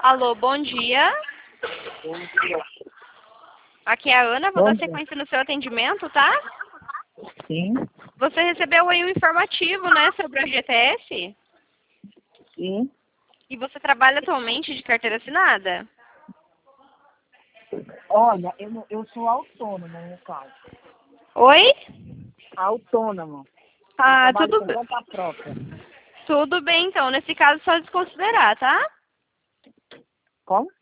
Alô, bom dia. Bom dia. Aqui é a Ana, vou Bom dar dia. sequência no seu atendimento, tá? Sim, Você recebeu aí um informativo, né, sobre a GTS? sim. E você trabalha atualmente de carteira assinada? Olha, eu sou autônomo, no caso. Oi? Autônomo. Eu Ah, trabalho por conta própria. tudo bem então. Nesse caso, só desconsiderar, tá? Como?